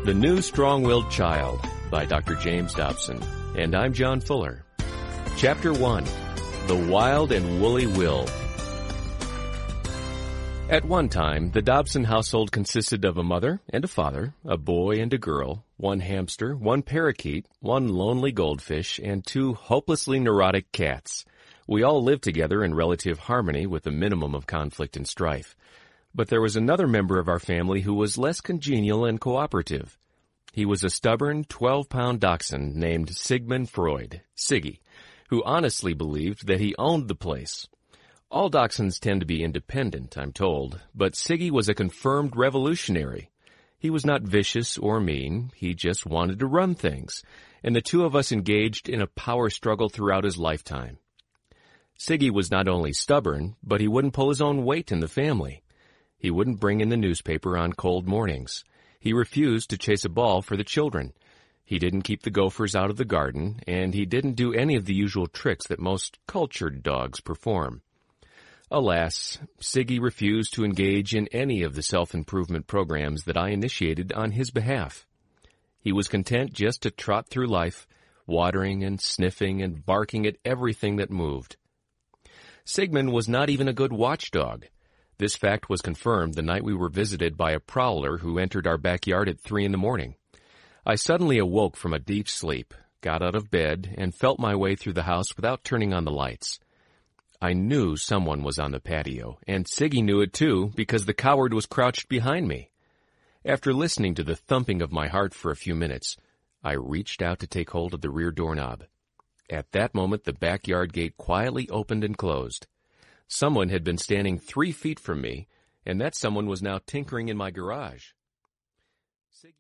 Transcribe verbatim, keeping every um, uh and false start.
The New Strong-Willed Child by Doctor James Dobson, and I'm John Fuller. Chapter one, The Wild and Woolly Will. At one time, the Dobson household consisted of a mother and a father, a boy and a girl, one hamster, one parakeet, one lonely goldfish, and two hopelessly neurotic cats. We all lived together in relative harmony with a minimum of conflict and strife. But there was another member of our family who was less congenial and cooperative. He was a stubborn twelve-pound dachshund named Sigmund Freud, Siggy, who honestly believed that he owned the place. All dachshunds tend to be independent, I'm told, but Siggy was a confirmed revolutionary. He was not vicious or mean, he just wanted to run things, and the two of us engaged in a power struggle throughout his lifetime. Siggy was not only stubborn, but he wouldn't pull his own weight in the family. He wouldn't bring in the newspaper on cold mornings. He refused to chase a ball for the children. He didn't keep the gophers out of the garden, and he didn't do any of the usual tricks that most cultured dogs perform. Alas, Siggy refused to engage in any of the self-improvement programs that I initiated on his behalf. He was content just to trot through life, watering and sniffing and barking at everything that moved. Sigmund was not even a good watchdog. This fact was confirmed the night we were visited by a prowler who entered our backyard at three in the morning. I suddenly awoke from a deep sleep, got out of bed, and felt my way through the house without turning on the lights. I knew someone was on the patio, and Siggy knew it too because the coward was crouched behind me. After listening to the thumping of my heart for a few minutes, I reached out to take hold of the rear doorknob. At that moment, the backyard gate quietly opened and closed. Someone had been standing three feet from me, and that someone was now tinkering in my garage.